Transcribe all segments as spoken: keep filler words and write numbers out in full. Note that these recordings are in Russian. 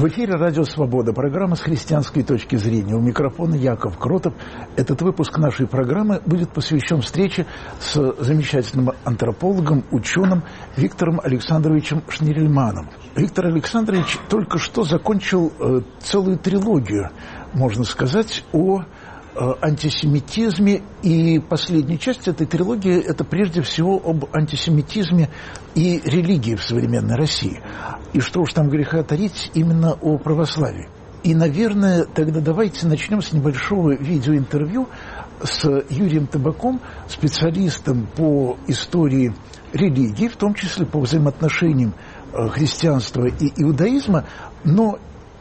В эфире «Радио Свобода», программа «С христианской точки зрения». У микрофона Яков Кротов. Этот выпуск нашей программы будет посвящен встрече с замечательным антропологом, ученым Виктором Александровичем Шнирельманом. Виктор Александрович только что закончил э, целую трилогию, можно сказать, о антисемитизме, и последняя часть этой трилогии – это прежде всего об антисемитизме и религии в современной России. И что уж там греха таить, именно о православии. И, наверное, тогда давайте начнем с небольшого видеоинтервью с Юрием Табаком, специалистом по истории религии, в том числе по взаимоотношениям христианства и иудаизма, но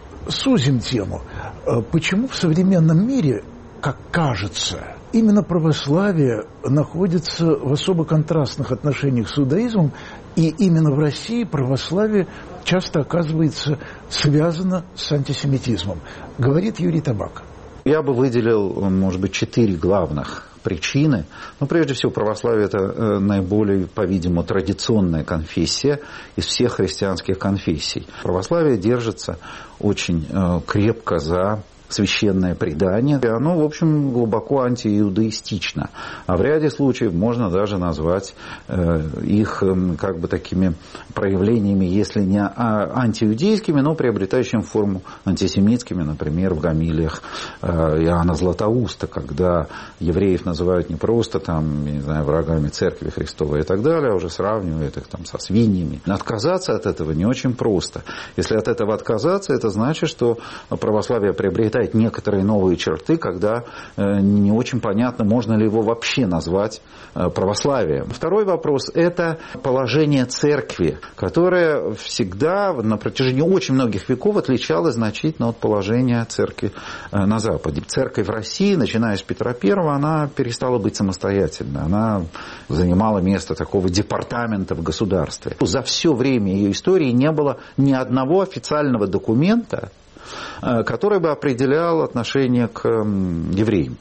сузим тему. Почему в современном мире, как кажется, именно православие находится в особо контрастных отношениях с иудаизмом, и именно в России православие часто оказывается связано с антисемитизмом, говорит Юрий Табак. Я бы выделил, может быть, четыре главных причины. Ну, прежде всего, православие – это наиболее, по-видимому, традиционная конфессия из всех христианских конфессий. Православие держится очень крепко за священное предание, и оно, в общем, глубоко антииудаистично. А в ряде случаев можно даже назвать э, их э, как бы такими проявлениями, если не антииудейскими, но приобретающими форму антисемитскими, например, в гомилиях э, Иоанна Златоуста, когда евреев называют не просто там, не знаю, врагами Церкви Христовой и так далее, а уже сравнивают их там со свиньями. Отказаться от этого не очень просто. Если от этого отказаться, это значит, что православие приобретает некоторые новые черты, когда не очень понятно, можно ли его вообще назвать православием. Второй вопрос – это положение церкви, которое всегда на протяжении очень многих веков отличалось значительно от положения церкви на Западе. Церковь в России, начиная с Петра Первого, она перестала быть самостоятельной. Она занимала место такого департамента в государстве. За все время ее истории не было ни одного официального документа, который бы определял отношение к евреям,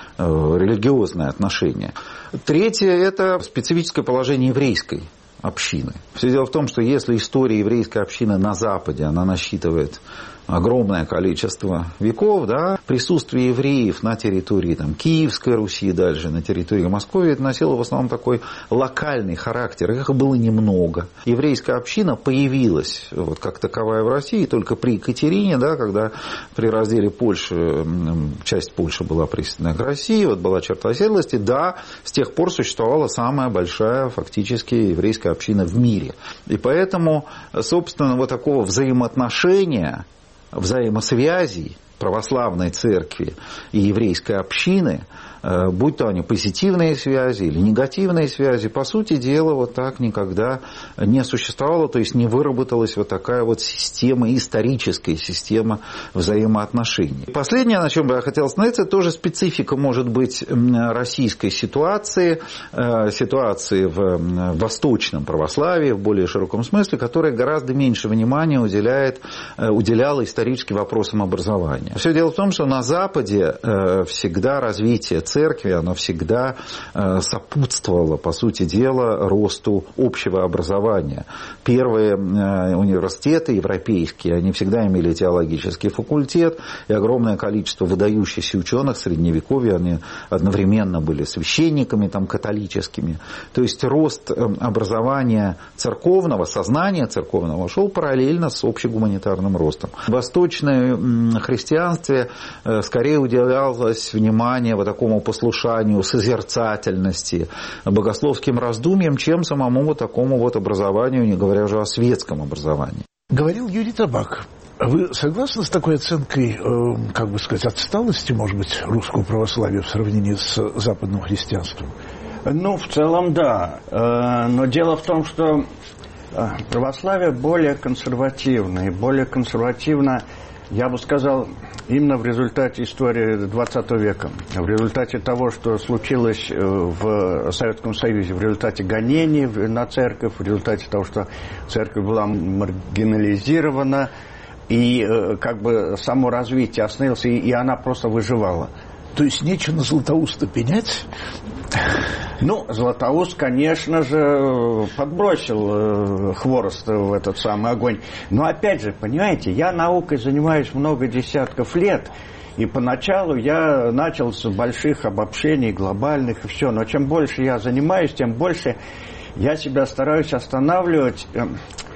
религиозное отношение. Третье – это специфическое положение еврейской общины. Все дело в том, что если история еврейской общины на Западе, она насчитывает огромное количество веков, да, присутствие евреев на территории там, Киевской Руси, дальше на территории Москвы, это носило в основном такой локальный характер. Их было немного. Еврейская община появилась вот, как таковая в России только при Екатерине, да, когда при разделе Польши, часть Польши была присоединена к России, вот была черта оседлости, да, с тех пор существовала самая большая фактически еврейская община в мире. И поэтому, собственно, вот такого взаимоотношения, взаимосвязи православной церкви и еврейской общины, будь то они позитивные связи или негативные связи, по сути дела, вот так никогда не существовало, то есть не выработалась вот такая вот система, историческая система взаимоотношений. Последнее, на чем бы я хотел остановиться, тоже специфика, может быть, российской ситуации, ситуации в восточном православии, в более широком смысле, которая гораздо меньше внимания уделяет, уделяла исторически вопросам образования. Все дело в том, что на Западе всегда развитие церкви, оно всегда сопутствовало, по сути дела, росту общего образования. Первые университеты европейские, они всегда имели теологический факультет, и огромное количество выдающихся ученых Средневековья, они одновременно были священниками там, католическими. То есть рост образования церковного, сознания церковного шел параллельно с общегуманитарным ростом. В восточном христианстве скорее уделялось внимание вот такому послушанию, созерцательности, богословским раздумьям, чем самому вот такому вот образованию, не говоря уже о светском образовании. Говорил Юрий Табак. Вы согласны с такой оценкой, э, как бы сказать, отсталости, может быть, русского православия в сравнении с западным христианством? Ну, в целом, да. Но дело в том, что православие более консервативно, и более консервативно, я бы сказал, именно в результате истории двадцатого века, в результате того, что случилось в Советском Союзе, в результате гонений на церковь, в результате того, что церковь была маргинализирована, и как бы само развитие остановилось, и она просто выживала. То есть нечего на Златоуста пенять, Ну, Златоуст, конечно же, подбросил э, хворост в этот самый огонь. Но опять же, понимаете, я наукой занимаюсь много десятков лет, и поначалу я начал с больших обобщений, глобальных и все. Но чем больше я занимаюсь, тем больше я себя стараюсь останавливать э,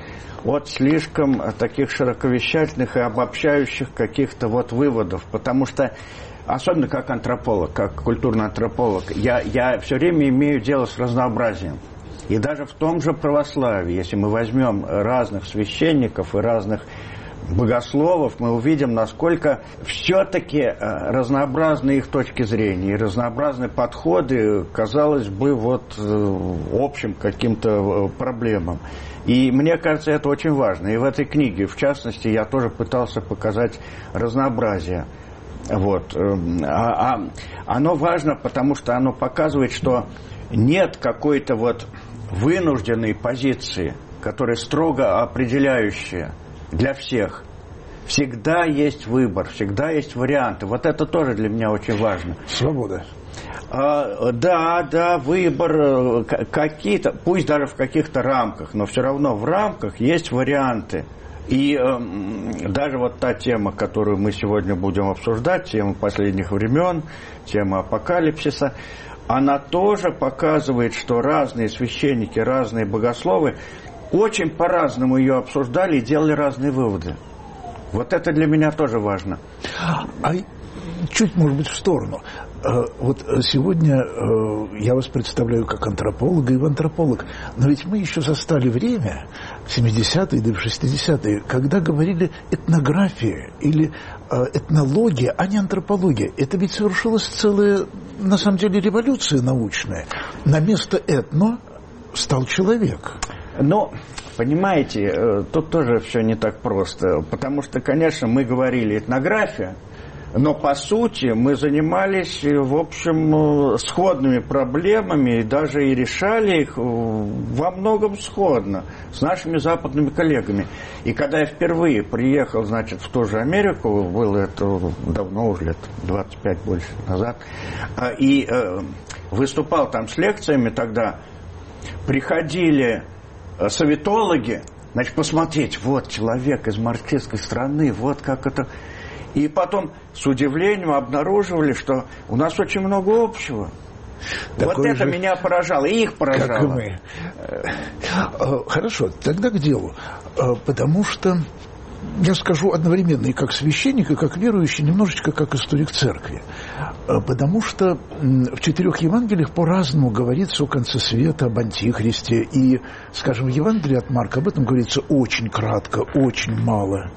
от слишком таких широковещательных и обобщающих каких-то вот выводов. Потому что особенно как антрополог, как культурный антрополог, я, я все время имею дело с разнообразием. И даже в том же православии, если мы возьмем разных священников и разных богословов, мы увидим, насколько все-таки разнообразны их точки зрения и разнообразны подходы, казалось бы, вот общим каким-то проблемам. И мне кажется, это очень важно. И в этой книге, в частности, я тоже пытался показать разнообразие. Вот. А, а оно важно, потому что оно показывает, что нет какой-то вот вынужденной позиции, которая строго определяющая для всех. Всегда есть выбор, всегда есть варианты. Вот это тоже для меня очень важно. Свобода. А, да, да, выбор какие-то, пусть даже в каких-то рамках, но все равно в рамках есть варианты. И э, даже вот та тема, которую мы сегодня будем обсуждать, тема последних времен, тема апокалипсиса, она тоже показывает, что разные священники, разные богословы очень по-разному ее обсуждали и делали разные выводы. Вот это для меня тоже важно. А чуть, может быть, в сторону. Вот сегодня я вас представляю как антрополога и в антрополог, но ведь мы еще застали время, в семидесятые, да и в шестидесятые, когда говорили этнография или этнология, а не антропология. Это ведь совершилась целая, на самом деле, революция научная. На место этно стал человек. Но, понимаете, тут тоже все не так просто, потому что, конечно, мы говорили этнография, но, по сути, мы занимались, в общем, сходными проблемами и даже и решали их во многом сходно с нашими западными коллегами. И когда я впервые приехал, значит, в ту же Америку, было это давно уже, лет двадцать пять больше назад, и выступал там с лекциями тогда, приходили советологи, значит, посмотреть, вот человек из марксистской страны, вот как это... И потом с удивлением обнаруживали, что у нас очень много общего. Такой вот это меня поражало, и их поражало. Как и мы. Хорошо, тогда к делу. Потому что я скажу одновременно и как священник, и как верующий, немножечко как историк церкви. Потому что в четырех Евангелиях по-разному говорится о конце света, об антихристе. И, скажем, в Евангелии от Марка об этом говорится очень кратко, очень мало.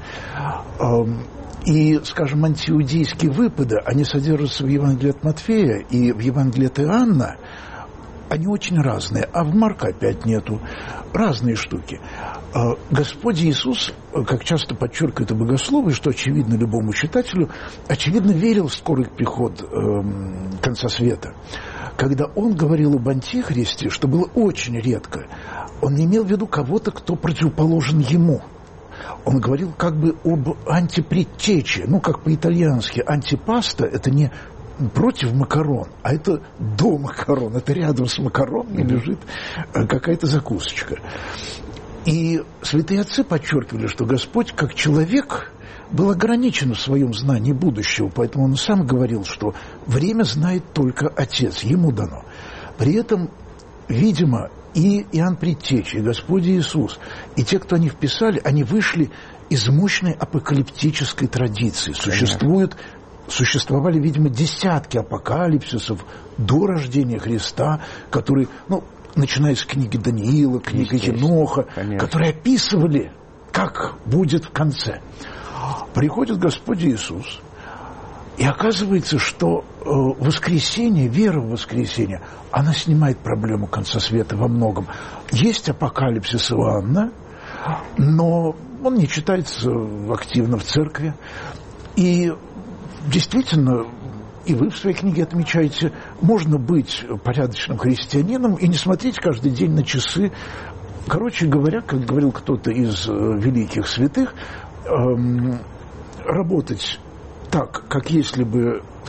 И, скажем, антииудейские выпады, они содержатся в Евангелии от Матфея и в Евангелии от Иоанна, они очень разные, а в Марка опять нету. Разные штуки. Господь Иисус, как часто подчеркивают и богословы, что очевидно любому читателю, очевидно верил в скорый приход э, конца света. Когда он говорил об антихристе, что было очень редко, он не имел в виду кого-то, кто противоположен ему. Он говорил как бы об антипредтече, ну, как по-итальянски. Антипаста – это не против макарон, а это до макарон, это рядом с макаронами mm-hmm. лежит какая-то закусочка. И святые отцы подчеркивали, что Господь, как человек, был ограничен в своем знании будущего, поэтому он сам говорил, что время знает только Отец, ему дано. При этом, видимо, и Иоанн Предтеча, и Господь Иисус, и те, кто о них писали, они вышли из мощной апокалиптической традиции. Существуют, существовали, видимо, десятки апокалипсисов до рождения Христа, которые, ну, начиная с книги Даниила, книги Еноха, которые описывали, как будет в конце. Приходит Господь Иисус, и оказывается, что э, воскресение, вера в воскресение, она снимает проблему конца света во многом. Есть апокалипсис Иоанна, но он не читается активно в церкви. И действительно, и вы в своей книге отмечаете, можно быть порядочным христианином и не смотреть каждый день на часы. Короче говоря, как говорил кто-то из великих святых, эм, работать так, как если бы в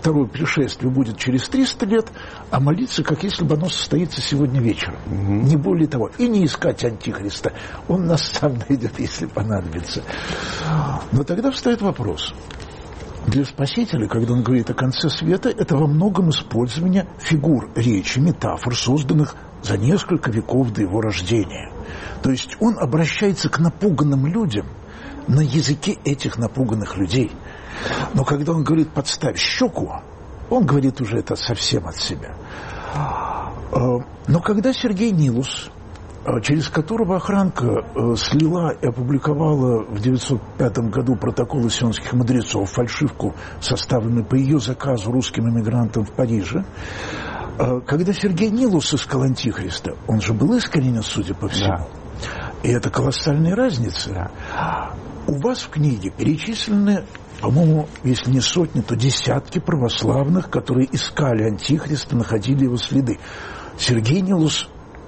второе пришествие будет через триста лет, а молиться, как если бы оно состоится сегодня вечером. Угу. Не более того. И не искать Антихриста. Он нас сам найдет, если понадобится. Но тогда встает вопрос. Для Спасителя, когда он говорит о конце света, это во многом использование фигур речи, метафор, созданных за несколько веков до его рождения. То есть он обращается к напуганным людям на языке этих напуганных людей. Но когда он говорит «подставь щеку», он говорит уже это совсем от себя. Но когда Сергей Нилус, через которого охранка слила и опубликовала в девятьсот пятом году протоколы сионских мудрецов, фальшивку, составленную по ее заказу русским эмигрантам в Париже, когда Сергей Нилус искал Антихриста, он же был искренен, судя по всему. Да. И это колоссальная разница. Да. У вас в книге перечислены, по-моему, если не сотни, то десятки православных, которые искали Антихриста, находили его следы. Сергей Нилус,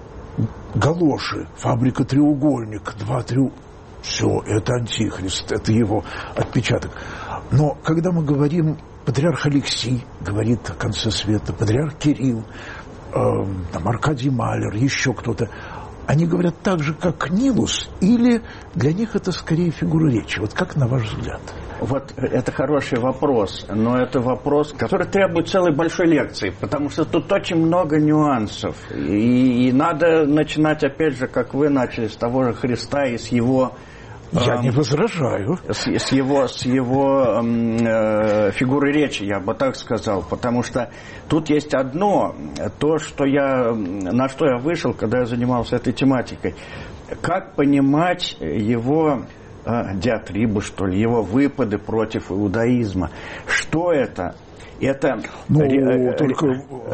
галоши, фабрика «Треугольник», два треу... Все, это Антихрист, это его отпечаток. Но когда мы говорим, патриарх Алексий говорит о конце света, патриарх Кирилл, э, там, Аркадий Малер, еще кто-то, они говорят так же, как Нилус, или для них это скорее фигура речи? Вот как на ваш взгляд? Вот это хороший вопрос, но это вопрос, который требует целой большой лекции, потому что тут очень много нюансов. И, и надо начинать, опять же, как вы начали, с того же Христа и с его... Я э, не возражаю. С, с его, с его э, фигуры речи, я бы так сказал, потому что тут есть одно, то, что я, на что я вышел, когда я занимался этой тематикой. Как понимать его э, диатрибу, что ли, его выпады против иудаизма? Что это? Это ну, ре- только...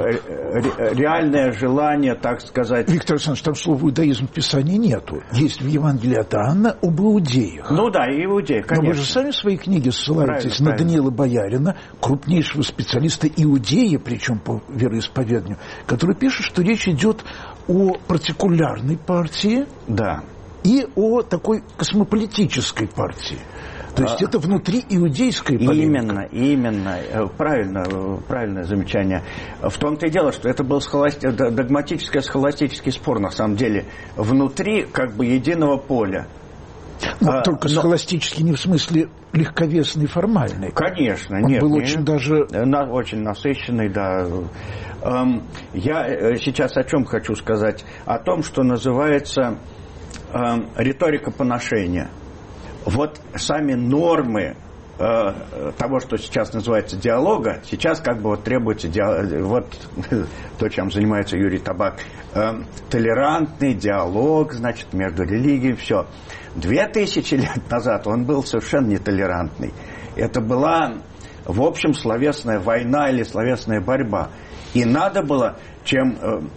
ре- реальное желание, так сказать... Виктор Александрович, там слова «иудаизм» в Писании нету. Есть в Евангелии от Иоанна об иудеях. Ну да, и иудеи, конечно. Но вы же сами в своей книге ссылаетесь правильно, на правильно. Даниила Боярина, крупнейшего специалиста иудея, причем по вероисповеданию, который пишет, что речь идет о партикулярной партии да. и о такой космополитической партии. То есть а, это внутри иудейской полемика. Именно, именно. Правильно, правильное замечание. В том-то и дело, что это был схоласти... догматическо-схоластический спор, на самом деле, внутри как бы единого поля. Ну, а, только но... схоластический не в смысле легковесный, формальный. Конечно, Он нет. был нет. очень даже... На, очень насыщенный, да. Эм, я сейчас о чем хочу сказать? О том, что называется эм, риторика поношения. Вот сами нормы э, того, что сейчас называется диалога, сейчас как бы вот требуется диалог, вот то, чем занимается Юрий Табак, э, толерантный диалог, значит, между религиями, все. Две тысячи лет назад он был совершенно нетолерантный. Это была, в общем, словесная война или словесная борьба. И надо было, чем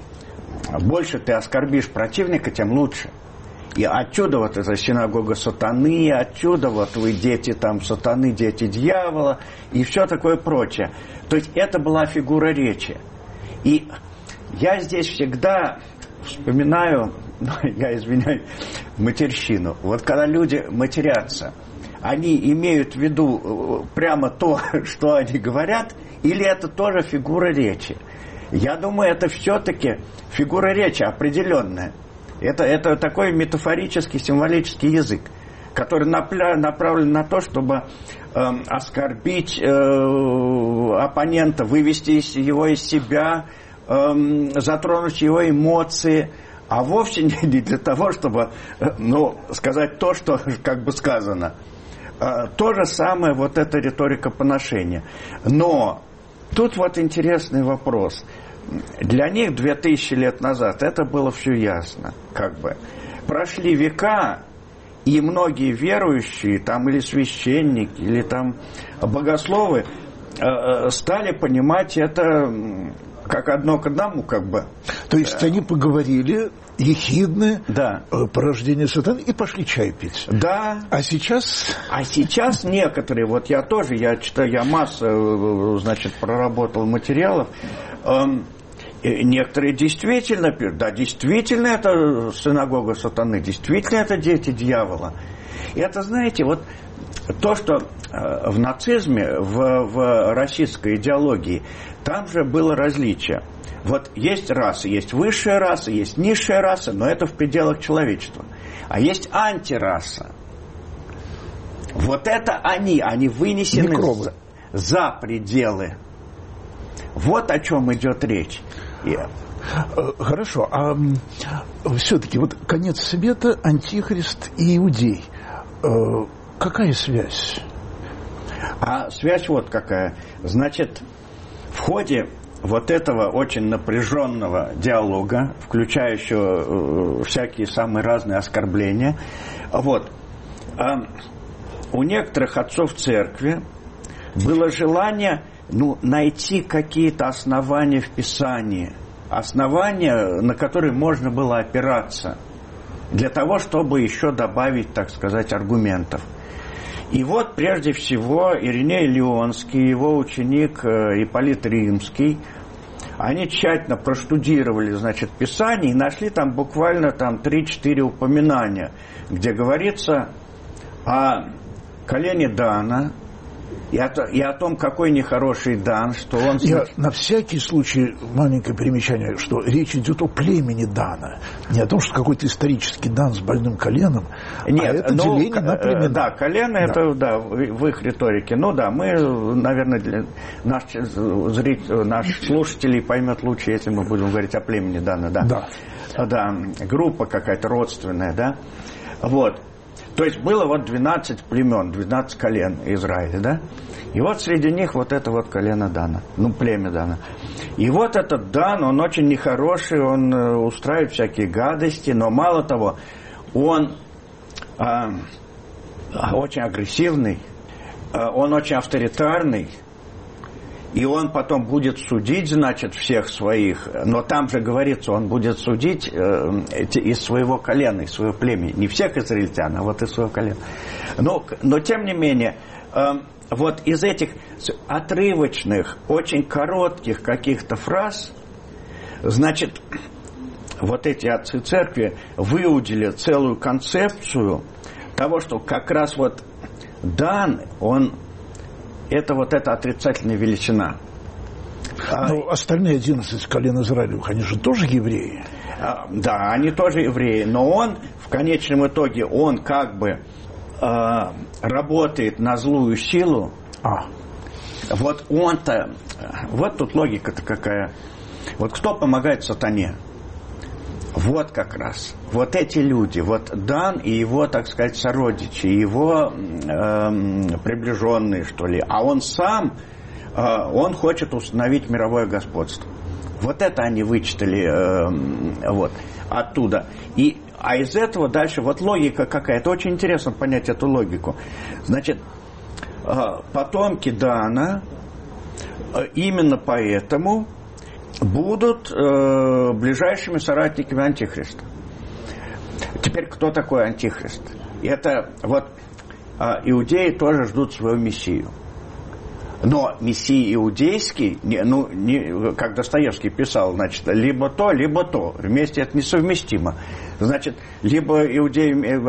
э, больше ты оскорбишь противника, тем лучше. И отсюда вот эта синагога сатаны, отсюда вот вы дети там сатаны, дети дьявола и все такое прочее. То есть это была фигура речи. И я здесь всегда вспоминаю, ну, я извиняюсь, матерщину. Вот когда люди матерятся, они имеют в виду прямо то, что они говорят, или это тоже фигура речи? Я думаю, это все-таки фигура речи определенная. Это, это такой метафорический, символический язык, который напля- направлен на то, чтобы э, оскорбить э, оппонента, вывести его из себя, э, затронуть его эмоции, а вовсе не для того, чтобы э, ну, сказать то, что как бы сказано. Э, то же самое вот эта риторика поношения. Но тут вот интересный вопрос. Для них две тысячи лет назад это было все ясно, как бы. Прошли века, и многие верующие, там или священники, или там богословы э, стали понимать это как одно к одному, как бы. То есть они поговорили ехидны, да. порождение сатаны, и пошли чай пить. Да. А сейчас... А сейчас некоторые, вот я тоже, я читаю, я массу, значит, проработал материалов, эм, некоторые действительно пишут, да, действительно это синагога сатаны, действительно это дети дьявола. И это, знаете, вот то, что в нацизме, в, в российской идеологии, там же было различие. Вот есть расы, есть высшая раса, есть низшая раса, но это в пределах человечества. А есть антираса. Вот это они, они вынесены за, за пределы. Вот о чем идет речь. Yeah. Хорошо, а все-таки вот конец света, антихрист и иудей. Какая связь? А связь вот какая. Значит, в ходе вот этого очень напряженного диалога, включающего всякие самые разные оскорбления, вот, у некоторых отцов церкви было желание, ну, найти какие-то основания в Писании, основания, на которые можно было опираться, для того, чтобы еще добавить, так сказать, аргументов. И вот, прежде всего, Ириней Лионский, его ученик Ипполит Римский, они тщательно проштудировали, значит, Писание и нашли там буквально там три-четыре упоминания, где говорится о колене Дана, И о, и о том, какой нехороший Дан, что он... Я на всякий случай маленькое примечание, что речь идет о племени Дана. Не о том, что какой-то исторический Дан с больным коленом, Нет, а это ну, деление на племена. Да, колено, да. Это да, в их риторике. Ну да, мы, наверное, для наш, зритель, наш слушателей поймет лучше, если мы будем говорить о племени Дана. Да, да. Да, группа какая-то родственная, да. Вот. То есть было вот двенадцать племен, двенадцать колен Израиля, да? И вот среди них вот это вот колено Дана, ну, племя Дана. И вот этот Дан, он очень нехороший, он устраивает всякие гадости, но мало того, он э, очень агрессивный, э, он очень авторитарный, и он потом будет судить, значит, всех своих, но там же говорится, он будет судить э, эти, из своего колена, из своего племени. Не всех израильтян, а вот из своего колена. Но, но тем не менее, э, вот из этих отрывочных, очень коротких каких-то фраз, значит, вот эти отцы церкви выудили целую концепцию того, что как раз вот Дан, он... Это вот эта отрицательная величина. Ну, остальные одиннадцать колен Израилевых, они же тоже евреи. А, да, они тоже евреи. Но он, в конечном итоге, он как бы э, работает на злую силу. А. Вот он-то... Вот тут логика-то какая. Вот кто помогает сатане? Вот как раз. Вот эти люди, вот Дан и его, так сказать, сородичи, его э, приближенные, что ли. А он сам, э, он хочет установить мировое господство. Вот это они вычитали э, вот, оттуда. И, а из этого дальше, вот логика какая-то. Очень интересно понять эту логику. Значит, э, потомки Дана э, именно поэтому... будут э, ближайшими соратниками Антихриста. Теперь, кто такой Антихрист? Это вот э, иудеи тоже ждут свою мессию. Но мессия иудейский, не, ну, не, как Достоевский писал, значит, либо то, либо то. Вместе это несовместимо. Значит, либо иудей,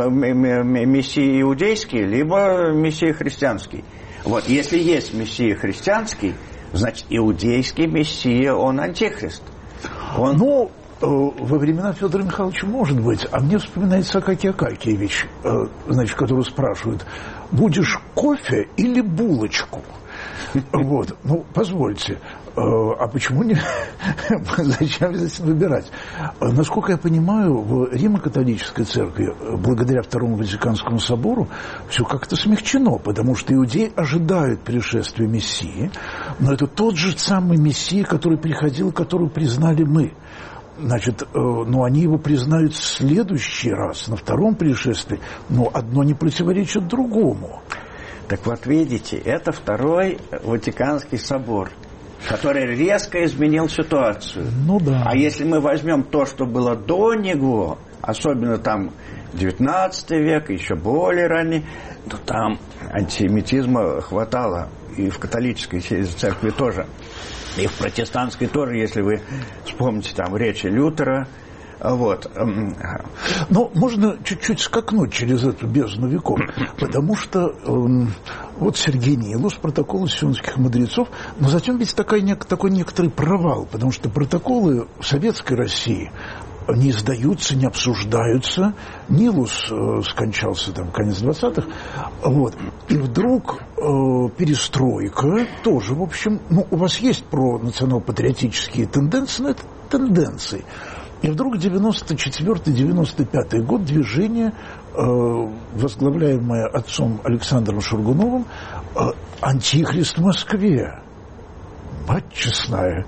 мессия иудейский, либо мессия христианский. Вот, если есть мессия христианский, значит, иудейский мессия, он антихрист. Он... Ну, э, во времена Федора Михайловича может быть. А мне вспоминается Акакий Акакиевич, э, значит, который спрашивает, будешь кофе или булочку? Вот, ну, позвольте, а почему не... Зачем здесь выбирать? Насколько я понимаю, в Римо-католической церкви, благодаря Второму Ватиканскому собору, все как-то смягчено, потому что иудеи ожидают пришествия Мессии, но это тот же самый Мессия, который приходил, которого признали мы. Значит, ну, они его признают в следующий раз, на втором пришествии, но одно не противоречит другому. Так вот, видите, это Второй Ватиканский собор, который резко изменил ситуацию. Ну да. А если мы возьмем то, что было до него, особенно там девятнадцатый век, еще более ранний, то там антисемитизма хватало. И в католической церкви тоже. И в протестантской тоже, если вы вспомните там речи Лютера, Вот. Но можно чуть-чуть скакнуть через эту бездну веков, потому что э, вот Сергей Нилус, протоколы сионских мудрецов, но затем ведь такой, такой некоторый провал, потому что протоколы в советской России не издаются, не обсуждаются. Нилус э, скончался там в конец двадцатых. Вот. И вдруг э, перестройка тоже, в общем, ну, у вас есть про национал-патриотические тенденции, но это тенденции. И вдруг девяносто четвёртый девяносто пятый год движение, э, возглавляемое отцом Александром Шургуновым, э, «Антихрист в Москве». Мать честная,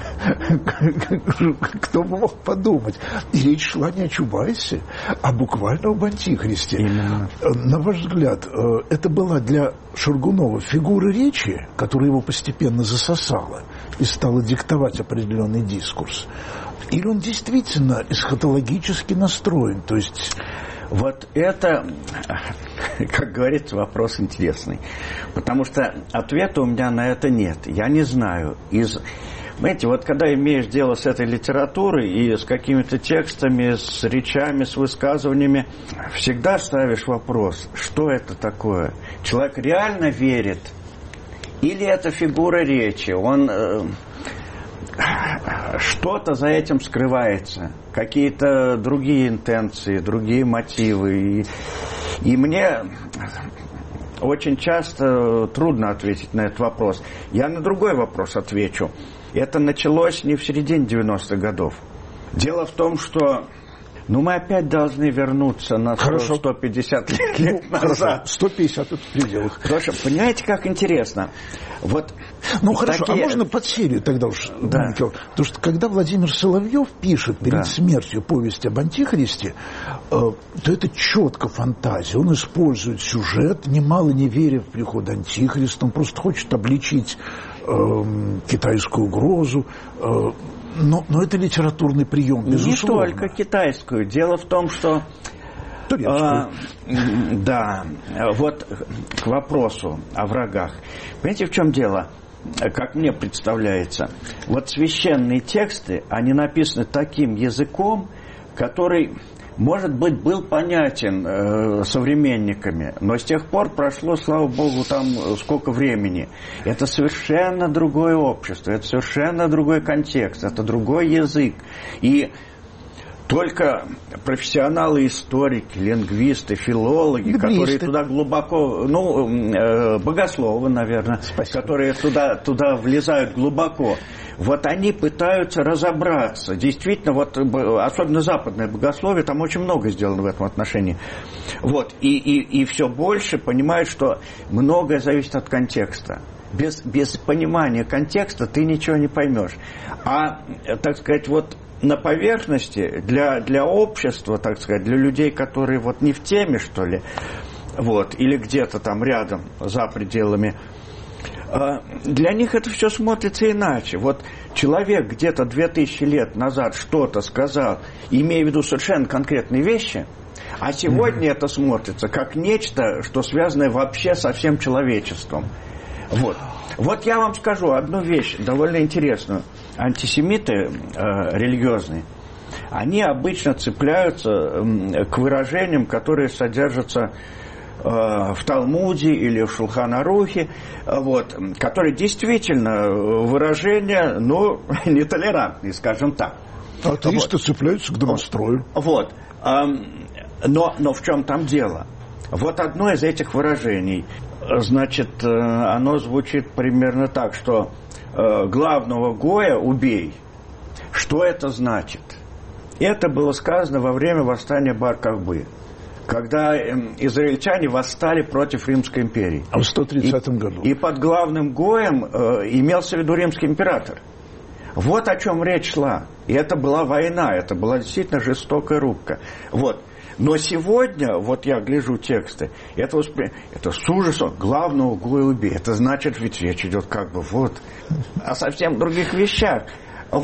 кто бы мог подумать. И речь шла не о Чубайсе, а буквально об антихристе. Именно. На ваш взгляд, это была для Шургунова фигура речи, которая его постепенно засосала и стала диктовать определенный дискурс? Или он действительно эсхатологически настроен, то есть... Вот это, как говорится, вопрос интересный. Потому что ответа у меня на это нет. Я не знаю. Из... Знаете, вот когда имеешь дело с этой литературой и с какими-то текстами, с речами, с высказываниями, всегда ставишь вопрос, что это такое? Человек реально верит? Или это фигура речи? Он... Что-то за этим скрывается, какие-то другие интенции, другие мотивы. И, и мне очень часто трудно ответить на этот вопрос. Я на другой вопрос отвечу. Это началось не в середине девяностых годов. Дело в том, что ну, мы опять должны вернуться на сто, сто пятьдесят лет, лет ну, назад. Хорошо. сто пятьдесят это в пределах. Потому что, понимаете, как интересно? Вот ну, хорошо, такие... а можно под серию тогда уж? Да. Потому что, когда Владимир Соловьев пишет перед да. смертью повесть об Антихристе, э, то это четко фантазия. Он использует сюжет, немало не веря в приход Антихриста. Он просто хочет обличить э, китайскую угрозу. Э, Но, но это литературный прием, безусловно. Не только китайскую. Дело в том, что... Турецкую. Э, да. Вот к вопросу о врагах. Понимаете, в чем дело? Как мне представляется. Вот священные тексты, они написаны таким языком, который, может быть, был понятен э, современниками. Но с тех пор прошло, слава Богу, там сколько времени. Это совершенно другое общество, это совершенно другой контекст, это другой язык. И только профессионалы, историки, лингвисты, филологи, Библисты. которые туда глубоко, ну, э, богословы, наверное, Спасибо. которые туда, туда влезают глубоко, вот они пытаются разобраться. Действительно, вот, особенно западное богословие, там очень много сделано в этом отношении. Вот, и, и, и все больше понимают, что многое зависит от контекста. Без, без понимания контекста ты ничего не поймешь. А, так сказать, вот на поверхности для, для общества, так сказать, для людей, которые вот не в теме, что ли, вот, или где-то там рядом, за пределами, для них это все смотрится иначе. Вот человек где-то две тысячи лет назад что-то сказал, имея в виду совершенно конкретные вещи, а сегодня mm-hmm. это смотрится как нечто, что связано вообще со всем человечеством. Вот. Вот я вам скажу одну вещь довольно интересную. Антисемиты э, религиозные, они обычно цепляются э, к выражениям, которые содержатся э, в Талмуде или в Шулхан-Арухе, э, вот, которые действительно выражения, ну, нетолерантные, скажем так. Атеисты вот. цепляются к домострою. Вот. Э, но, но в чем там дело? Вот одно из этих выражений, значит, э, оно звучит примерно так, что главного гоя убей. Что это значит? Это было сказано во время восстания Бар-Кохбы, когда израильтяне восстали против Римской империи. А в сто тридцатом году. И под главным гоем э, имелся в виду римский император. Вот о чем речь шла. И это была война, это была действительно жестокая рубка. Вот. Но сегодня, вот я гляжу тексты, это, воспри... это с ужасом главного гоя убей. Это значит, ведь речь идет как бы вот о совсем других вещах. Вот.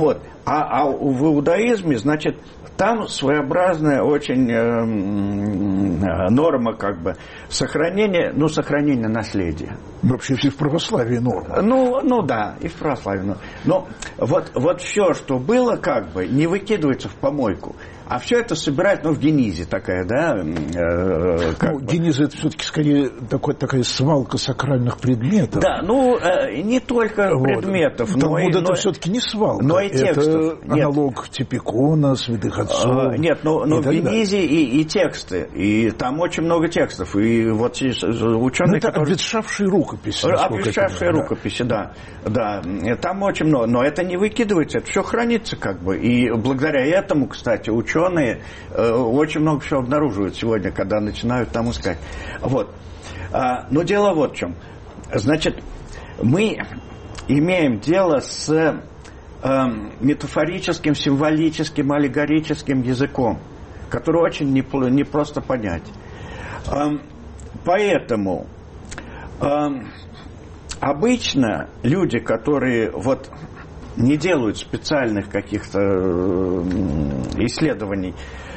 А, а в иудаизме, значит, там своеобразная очень э, норма, как бы, сохранения, ну, сохранения наследия. Вообще, и в православии норма. Ну, ну да, и в православии. Но вот, вот все, что было, как бы, не выкидывается в помойку. А все это собирать, ну, в Генизе такая, да? Э, ну, Гениз это все-таки скорее такой, такая свалка сакральных предметов. Да, ну, э, не только вот. предметов, но и... это но, все-таки не свалка. Но и текстов. Это аналог Типикона, святых отцов. А, нет, но, но в Генизе и, и тексты. И там очень много текстов. И вот ученые, это которые... обветшавшие рукописи. Обветшавшие рукописи, да. да. Там очень много. Но это не выкидывается, это все хранится, как бы. И благодаря этому, кстати, ученые Ученые э, очень много всего обнаруживают сегодня, когда начинают там искать. Вот. А, но дело вот в чем. Значит, мы имеем дело с э, метафорическим, символическим, аллегорическим языком, который очень непло- непросто понять. Э, поэтому э, обычно люди, которые вот не делают специальных каких-то исследований,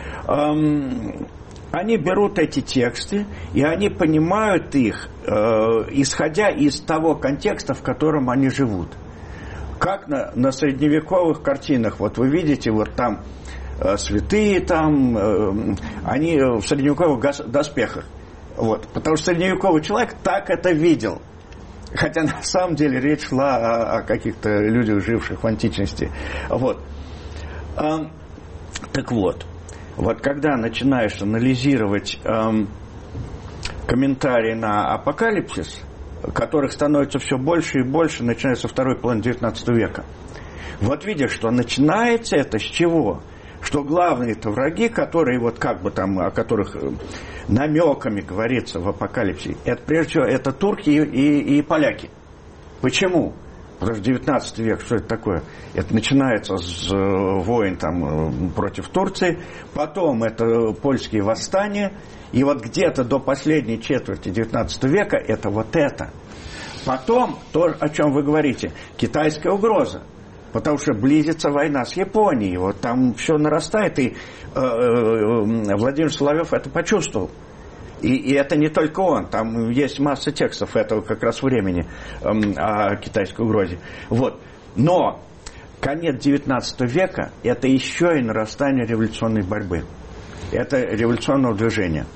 они берут эти тексты, и они понимают их, исходя из того контекста, в котором они живут. Как на, на средневековых картинах, вот вы видите, вот там святые, там, они в средневековых доспехах. Вот, потому что средневековый человек так это видел. Хотя на самом деле речь шла о, о каких-то людях, живших в античности. Вот. А, так вот, вот когда начинаешь анализировать эм, комментарии на апокалипсис, которых становится все больше и больше, начиная со второй половины девятнадцатого века, вот видишь, что начинается это с чего? Что главные-то враги, которые вот как бы там, о которых намеками говорится в апокалипсисе, это прежде всего это турки и, и, и поляки. Почему? Потому что девятнадцатый век, что это такое? Это начинается с войн там против Турции, потом это польские восстания, и вот где-то до последней четверти девятнадцатого века это вот это. Потом то, о чем вы говорите, китайская угроза. Потому что близится война с Японией. Вот там все нарастает. И э, э, Владимир Соловьев это почувствовал. И, и это не только он. Там есть масса текстов этого как раз времени э, о китайской угрозе. Вот. Но конец девятнадцатого века – это еще и нарастание революционной борьбы. Это революционного движения.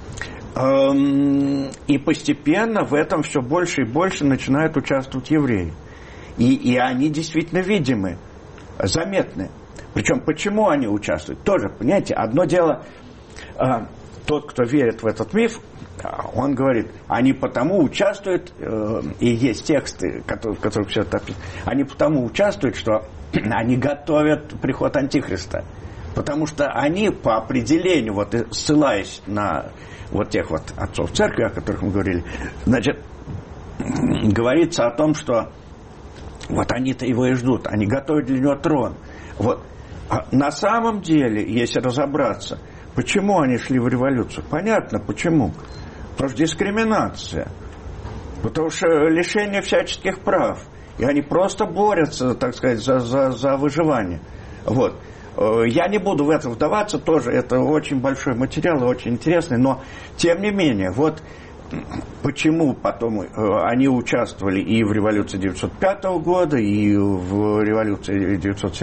Эм, и постепенно в этом все больше и больше начинают участвовать евреи. И, и они действительно видимы, заметны. Причем, почему они участвуют? Тоже, понимаете, одно дело, э, тот, кто верит в этот миф, он говорит, они потому участвуют, э, и есть тексты, которые, в которых все это описано, они потому участвуют, что они готовят приход Антихриста. Потому что они по определению, вот ссылаясь на вот тех вот отцов церкви, о которых мы говорили, значит, говорится о том, что вот они-то его и ждут, они готовят для него трон. Вот. А на самом деле, если разобраться, почему они шли в революцию? Понятно, почему. Потому что дискриминация. Потому что лишение всяческих прав. И они просто борются, так сказать, за, за, за выживание. Вот. Я не буду в это вдаваться, тоже это очень большой материал и очень интересный, но тем не менее, вот почему потом они участвовали и в революции девятьсот пятого года, и в революции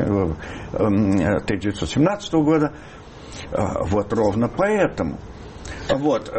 тысяча девятьсот семнадцатого года. Вот ровно поэтому. Вот.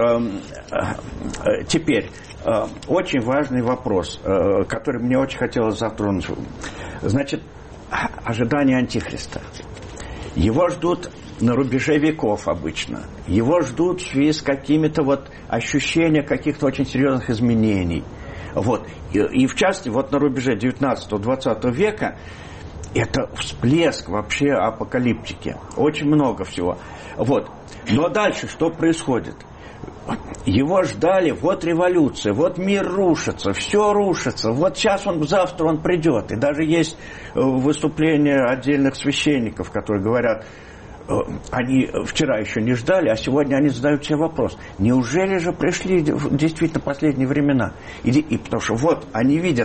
Теперь очень важный вопрос, который мне очень хотелось затронуть. Значит, ожидание Антихриста. Его ждут на рубеже веков обычно. Его ждут в связи с какими-то вот ощущениями каких-то очень серьезных изменений. Вот. И, и в частности, вот на рубеже девятнадцатого-двадцатого века это всплеск вообще апокалиптики. Очень много всего. Вот. Но дальше что происходит? Его ждали, вот революция, вот мир рушится, все рушится, вот сейчас он, завтра он придет. И даже есть выступления отдельных священников, которые говорят, они вчера еще не ждали, а сегодня они задают себе вопрос, неужели же пришли действительно последние времена? И, и потому что вот они видят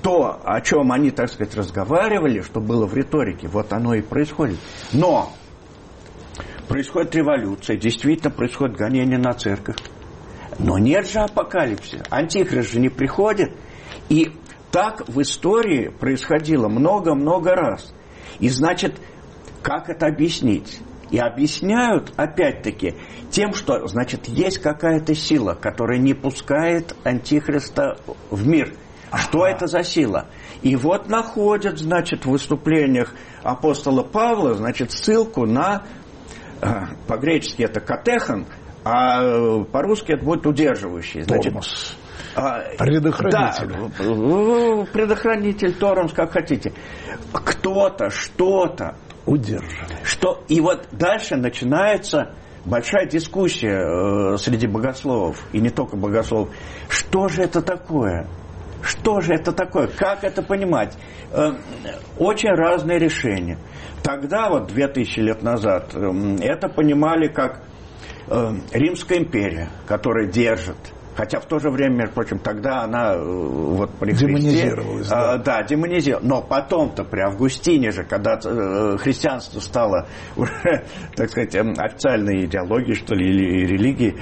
то, о чем они, так сказать, разговаривали, что было в риторике, вот оно и происходит. Но происходит революция, действительно происходит гонение на церковь. Но нет же апокалипсиса. Антихрист же не приходит. И так в истории происходило много-много раз. И значит, как это объяснить? И объясняют, опять-таки, тем, что, значит, есть какая-то сила, которая не пускает Антихриста в мир. Что это за сила? И вот находят, значит, в выступлениях апостола Павла, значит, ссылку на, по-гречески это катехон, а по-русски это будет удерживающий. Значит, тормоз. Предохранитель. Да, предохранитель, тормоз, как хотите. Кто-то, что-то удерживает. Что, и вот дальше начинается большая дискуссия э, среди богословов, и не только богословов. Что же это такое? Что же это такое? Как это понимать? Э, очень разные решения. Тогда, вот две тысячи лет назад, э, это понимали как э, Римская империя, которая держит. Хотя в то же время, между прочим, тогда она вот при Христе... Демонизировалась, да. А, да, демонизировалась. Но потом-то при Августине же, когда э, христианство стало уже, так сказать, официальной идеологией, что ли, или религией,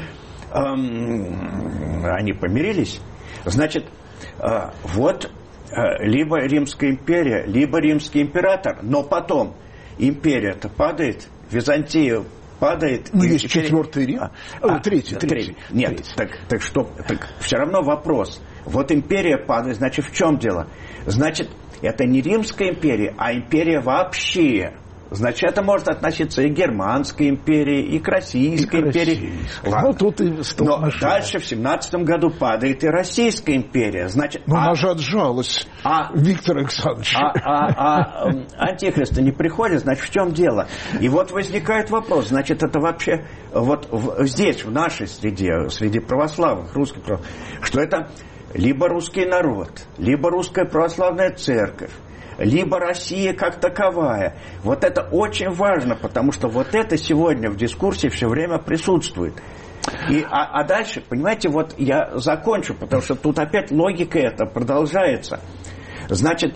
э, они помирились. Значит, э, вот э, либо Римская империя, либо римский император. Но потом империя-то падает, Византия падает. Ну, есть четвертый Рим. А, а, третий, третий. третий. Нет, третий. Так, так что, так все равно вопрос. Вот империя падает, значит, в чем дело? Значит, это не Римская империя, а империя вообще. Значит, это может относиться и к Германской империи, и к Российской и империи. Ну, тут и Но дальше в семнадцатом году падает и Российская империя. Значит, ну, а, она же отжалась, а, Виктор Александрович. А, а, а Антихриста не приходит, значит, в чем дело? И вот возникает вопрос, значит, это вообще вот в, здесь, в нашей среде, среди православных, русских православных, что это либо русский народ, либо русская православная церковь, либо Россия как таковая. Вот это очень важно, потому что вот это сегодня в дискурсе все время присутствует. И, а, а дальше, понимаете, вот я закончу, потому что тут опять логика эта продолжается. Значит,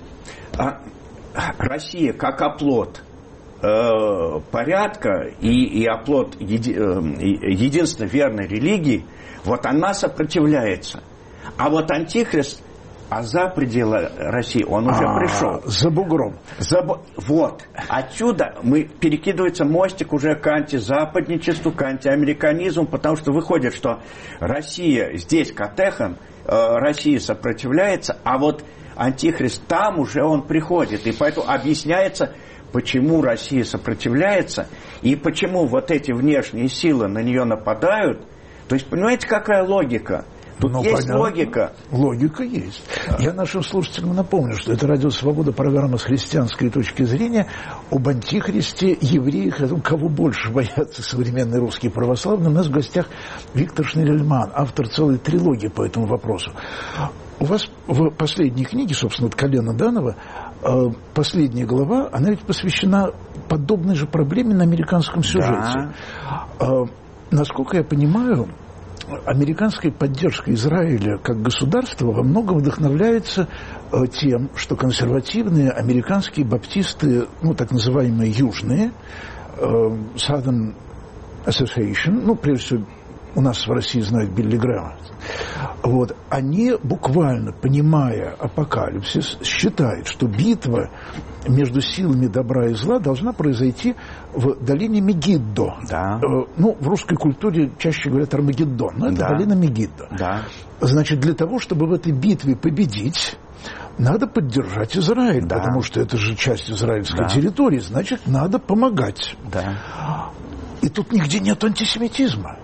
Россия как оплот э, порядка и, и оплот еди, э, единственно верной религии, вот она сопротивляется. А вот Антихрист, а за пределы России он уже а, пришел. За бугром. За, вот. Отсюда мы перекидывается мостик уже к антизападничеству, к антиамериканизму, потому что выходит, что Россия здесь катехон, э, Россия сопротивляется, а вот Антихрист там уже он приходит. И поэтому объясняется, почему Россия сопротивляется и почему вот эти внешние силы на нее нападают. То есть, понимаете, какая логика? Тут ну, есть понятно. Логика. Логика есть. Я нашим слушателям напомню, что это «Радио Свобода», программа с христианской точки зрения об антихристе, евреях, о том, кого больше боятся современные русские православные. У нас в гостях Виктор Шнирельман, автор целой трилогии по этому вопросу. У вас в последней книге, собственно, от Колена Данова, последняя глава, она ведь посвящена подобной же проблеме на американском сюжете. Да. Насколько я понимаю, американская поддержка Израиля как государства во многом вдохновляется э, тем, что консервативные американские баптисты, ну, так называемые южные, э, Southern Association, ну, прежде всего, у нас в России знают Билли Грэма, вот, они буквально, понимая апокалипсис, считают, что битва между силами добра и зла должна произойти в долине Мегиддо. Да. Э, ну, в русской культуре чаще говорят Армагеддон, но это да. долина Мегиддо. Да. Значит, для того, чтобы в этой битве победить, надо поддержать Израиль, да. потому что это же часть израильской да. территории, значит, надо помогать. Да. И тут нигде нет антисемитизма.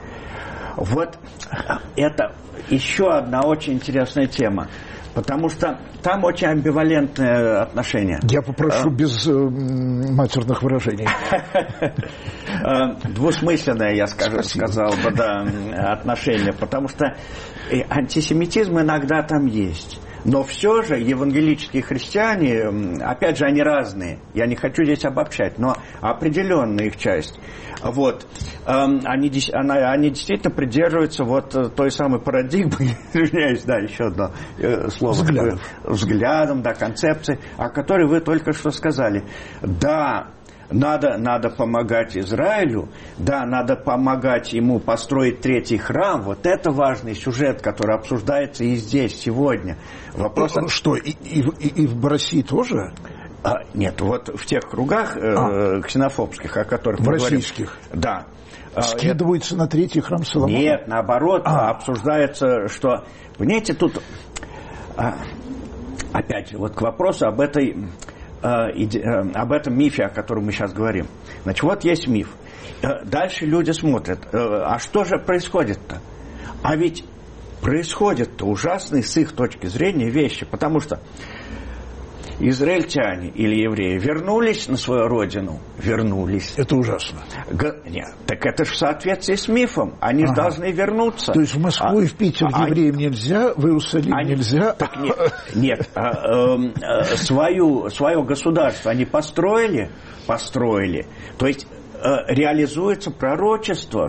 Вот это еще одна очень интересная тема, потому что там очень амбивалентное отношение. Я попрошу а, без э, матерных выражений. Двусмысленное, я скажу, сказал бы, да, отношение, потому что антисемитизм иногда там есть. Но все же евангелические христиане, опять же, они разные. Я не хочу здесь обобщать, но определенная их часть. Вот. Они, они действительно придерживаются вот той самой парадигмы, извиняюсь, да, еще одно слово. Взглядом. Взглядом, да, концепции, о которой вы только что сказали. Да, Надо, надо помогать Израилю, да, надо помогать ему построить третий храм. Вот это важный сюжет, который обсуждается и здесь, сегодня. Вопрос... Что, и, и, и в России тоже? А, нет, вот в тех кругах э, а. ксенофобских, о которых в мы российских. говорим. Да. Скидывается это... на третий храм Соломона? Нет, наоборот, а. обсуждается, что... Понимаете, тут... А, опять же, вот к вопросу об этой... об этом мифе, о котором мы сейчас говорим. Значит, вот есть миф. Дальше люди смотрят, а что же происходит-то? А ведь происходят-то ужасные с их точки зрения вещи, потому что израильтяне или евреи вернулись на свою родину, вернулись. Это ужасно. Г- нет, так это же в соответствии с мифом. Они ага. должны вернуться. То есть в Москву а, и в Питер а, евреям а, нельзя, в Иерусалим они, нельзя? Так нет, нет а, а, а, свою, свое государство они построили, построили. То есть реализуется пророчество,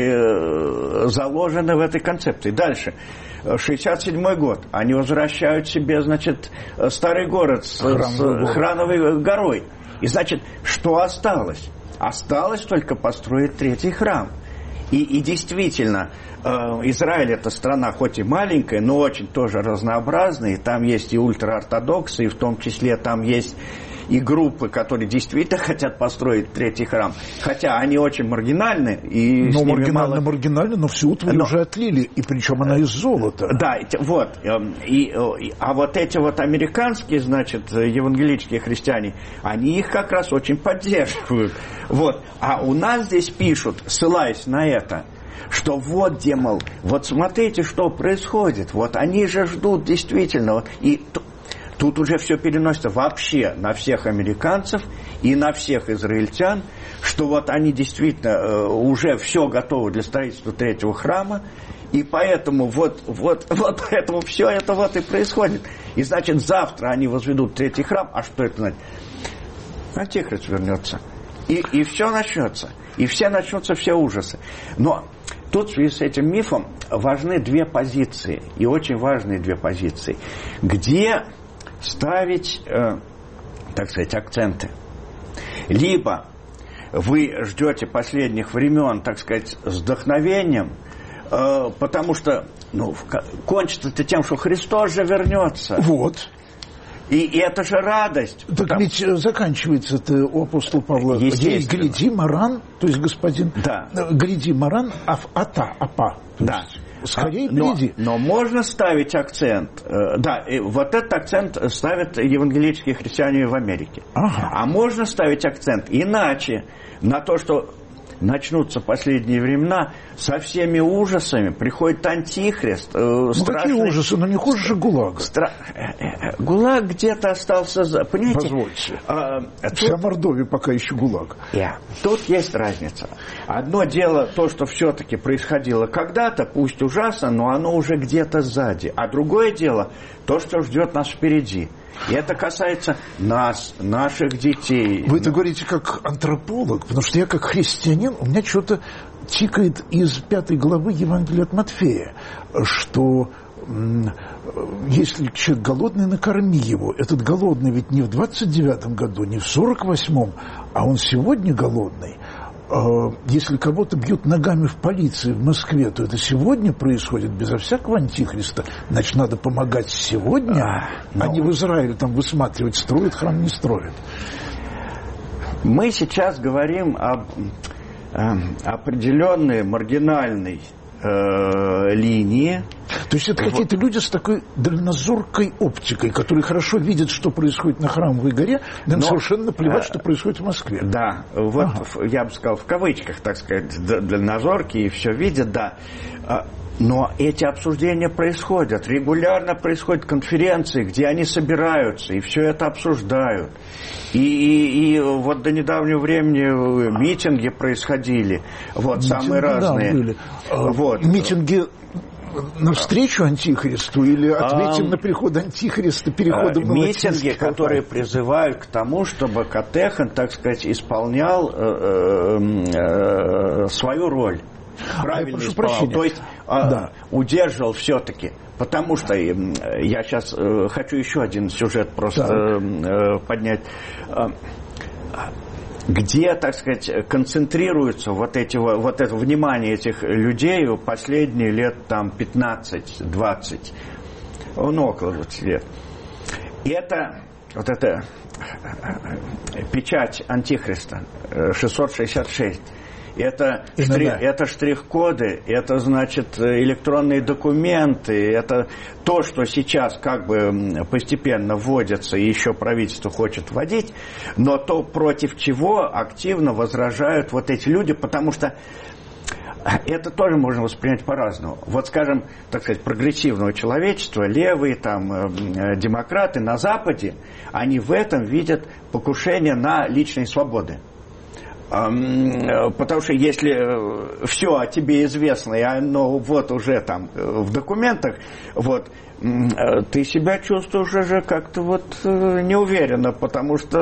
которое заложено в этой концепции. Дальше. шестьдесят седьмой год. Они возвращают себе, значит, старый город с, с Храмовой горой. И, значит, что осталось? Осталось только построить третий храм. И, и действительно, э, Израиль – это страна хоть и маленькая, но очень тоже разнообразная. И там есть и ультраортодоксы, и в том числе там есть и группы, которые действительно хотят построить третий храм. Хотя они очень маргинальны. И но маргинально, мало... маргинально, но всю утварь но... уже отлили, и причем она из золота. Да, вот. И, и, а вот эти вот американские, значит, евангелические христиане, они их как раз очень поддерживают. Вот. А у нас здесь пишут, ссылаясь на это, что вот, где, мол, вот смотрите, что происходит. Вот они же ждут действительно. Вот, и тут уже все переносится вообще на всех американцев и на всех израильтян, что вот они действительно э, уже все готовы для строительства третьего храма, и поэтому вот, вот, вот поэтому все это вот и происходит. И значит, завтра они возведут третий храм, а что это значит? Антихрист вернется. И, и все начнется. И все начнутся все ужасы. Но тут в связи с этим мифом важны две позиции, и очень важные две позиции. Где ставить, э, так сказать, акценты. Либо вы ждете последних времен, так сказать, с вдохновением, э, потому что ну, кончится-то тем, что Христос же вернется. Вот. И, и это же радость. Так потому... ведь заканчивается-то у апостола Павла. Гриди Маран, то есть господин, да. Гриди Маран, аф, ата, апа. Да. Скорее но, гриди. Но можно ставить акцент. Э, да, и вот этот акцент ставят евангелические христиане в Америке. Ага. А можно ставить акцент иначе на то, что начнутся последние времена, со всеми ужасами приходит антихрист. Э, ну страшный... какие ужасы? Но не хуже же ГУЛАГа. Стра... ГУЛАГ где-то остался... За... Понимаете? Позвольте. А, Вся тут... Мордовия пока еще ГУЛАГ. Yeah. Тут есть разница. Одно дело то, что все-таки происходило когда-то, пусть ужасно, но оно уже где-то сзади. А другое дело то, что ждет нас впереди. И это касается нас, наших детей. Вы это говорите как антрополог, потому что я как христианин, у меня что-то тикает из пятой главы Евангелия от Матфея, что если человек голодный, накорми его. Этот голодный ведь не в двадцать девятом году, не в сорок восьмом, а он сегодня голодный. Если кого-то бьют ногами в полиции в Москве, то это сегодня происходит безо всякого антихриста. Значит, надо помогать сегодня, а, но... а не в Израиле там высматривать, строят храм, не строят. Мы сейчас говорим об э, определенной маргинальной э, линии. То есть это вот. Какие-то люди с такой дальнозоркой оптикой, которые хорошо видят, что происходит на Храмовой горе, но им совершенно плевать, что происходит в Москве. Да, вот ага. я бы сказал в кавычках, так сказать, дальнозоркие и все видят, да. Но эти обсуждения происходят, регулярно происходят конференции, где они собираются и все это обсуждают. И, и, и вот до недавнего времени митинги происходили, вот, митинги, самые разные. Да, были. Вот. Митинги навстречу антихристу или ответим а, на приход антихриста переходом а, на митинги, которые призывают к тому, чтобы катехан, так сказать, исполнял э, э, э, свою роль. Правильно а, исполнял. То есть э, да. удерживал все-таки. Потому что э, я сейчас э, хочу еще один сюжет просто э, поднять. Э, где, так сказать, концентрируется вот, эти, вот это внимание этих людей последние лет там пятнадцать-двадцать, ну, около двадцати лет. И это, вот эта печать Антихриста шестьсот шестьдесят шесть. Это, штрих, это штрих-коды, это, значит, электронные документы, это то, что сейчас как бы постепенно вводится и еще правительство хочет вводить, но то, против чего активно возражают вот эти люди, потому что это тоже можно воспринять по-разному. Вот, скажем, так сказать, прогрессивного человечества, левые, там, демократы на Западе, они в этом видят покушение на личные свободы. Потому что если все о тебе известно, и оно вот уже там в документах, вот, ты себя чувствуешь уже как-то вот неуверенно, потому что...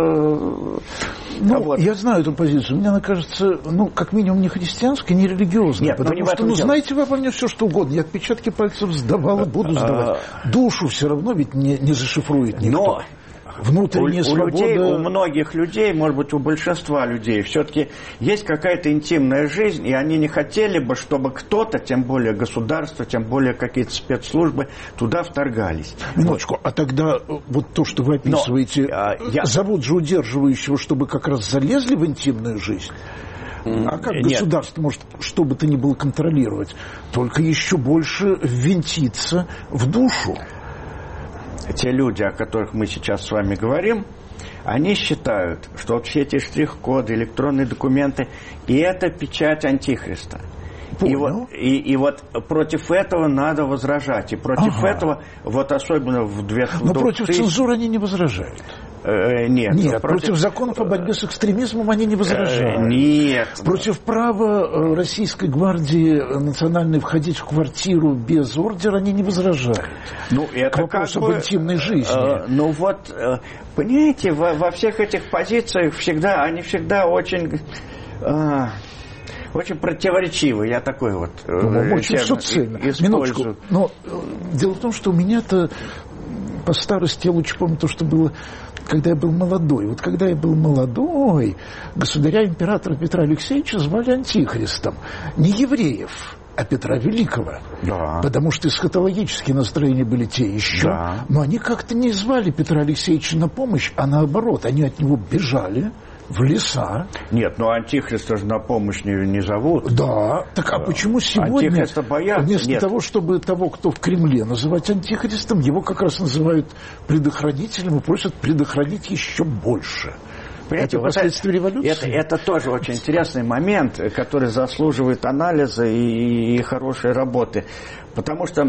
Ну, вот. Я знаю эту позицию. Мне она кажется, ну, как минимум, не христианской, не религиозной. Нет, потому ну, что, ну, знаете вы обо мне все, что угодно. Я отпечатки пальцев сдавал и буду сдавать. Душу все равно ведь не, не зашифрует никто. Но... Внутренняя у, свобода... у людей, у многих людей, может быть, у большинства людей, все-таки есть какая-то интимная жизнь, и они не хотели бы, чтобы кто-то, тем более государство, тем более какие-то спецслужбы, туда вторгались. Минуточку, вот. А тогда вот то, что вы описываете, Но, а, я... зовут же удерживающего, чтобы как раз залезли в интимную жизнь? А как Нет. государство может, что бы то ни было, контролировать? Только еще больше ввинтиться в душу. Те люди, о которых мы сейчас с вами говорим, они считают, что вот все эти штрих-коды, электронные документы, и это печать Антихриста. И вот, и, и вот против этого надо возражать. И против ага. этого, вот особенно в две тысячи... Но против цензуры они не возражают. Э, нет. Нет, против... против законов о борьбе с экстремизмом они не возражают. Э, нет. Против права Российской гвардии национальной входить в квартиру без ордера они не возражают. Ну, это к вопросу как бы, об интимной жизни. Э, ну вот, э, понимаете, во, во всех этих позициях всегда, они всегда очень... Э, Очень противоречивый, я такой вот ну, очень социально. Минуточку. Но дело в том, что у меня-то по старости я лучше помню то, что было, когда я был молодой. Вот когда я был молодой, государя императора Петра Алексеевича звали Антихристом. Не евреев, а Петра Великого. Да. Потому что эсхатологические настроения были те еще. Да. Но они как-то не звали Петра Алексеевича на помощь, а наоборот, они от него бежали в леса. Нет, ну Антихриста же на помощь не, не зовут. Да, так а почему сегодня вместо Нет. того, чтобы того, кто в Кремле, называть антихристом, его как раз называют предохранителем и просят предохранить еще больше? Понимаете, это последствия вот революции? Это, это тоже очень интересный момент, который заслуживает анализа и, и хорошей работы. Потому что э,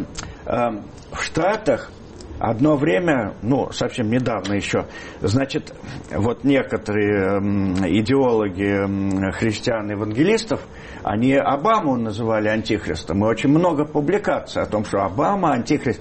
в Штатах одно время, ну, совсем недавно еще, значит, вот некоторые идеологи христиан-евангелистов, они Обаму называли антихристом, и очень много публикаций о том, что Обама антихрист.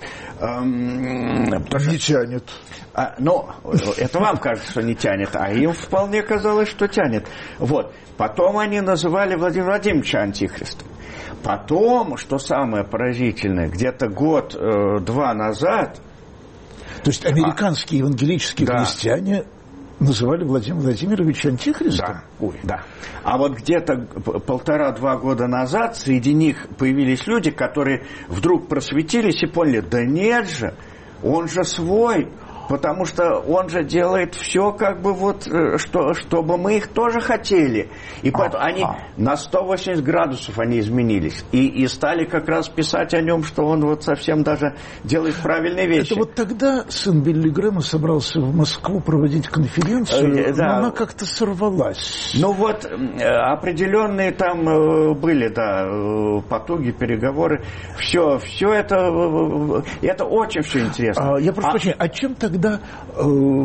Эм, не тянет. А, ну, это вам кажется, что не тянет, а им вполне казалось, что тянет. Вот. Потом они называли Владимира Владимировича антихристом. Потом, что самое поразительное, где-то год-два назад... То есть американские а, евангелические да. христиане называли Владимира Владимировича антихристом? Да. Ой. да. А вот где-то полтора-два года назад среди них появились люди, которые вдруг просветились и поняли, да нет же, он же свой, потому что он же делает все, как бы вот, что, чтобы мы их тоже хотели. И поэтому а, они а. на сто восемьдесят градусов они изменились. И, и стали как раз писать о нем, что он вот совсем даже делает правильные вещи. Это вот тогда сын Билли Грэма собрался в Москву проводить конференцию, э, да. но она как-то сорвалась. Ну вот, определенные там были, да, потуги, переговоры. Все, все это, это очень все интересно. А, я просто а... очень... А чем тогда Когда э,